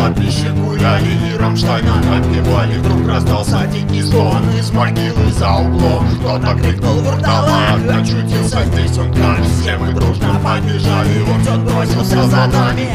кладбище гуляли и Рамштайна напевали. Вдруг раздался дикий стон из могилы за углом. Кто-то крикнул «Вурдалак!» Очутился здесь он как. Все мы дружно побежали, вот он бросился за нами.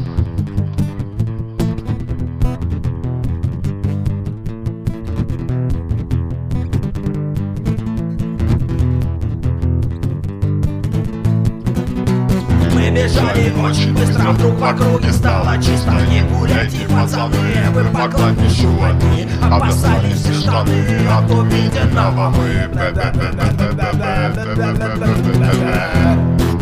Мы бежали очень быстро, вдруг в округе стало чисто. Не гуляйте, пацаны, вы по кладбищу одни. Опасались все штаны от увиденного мы.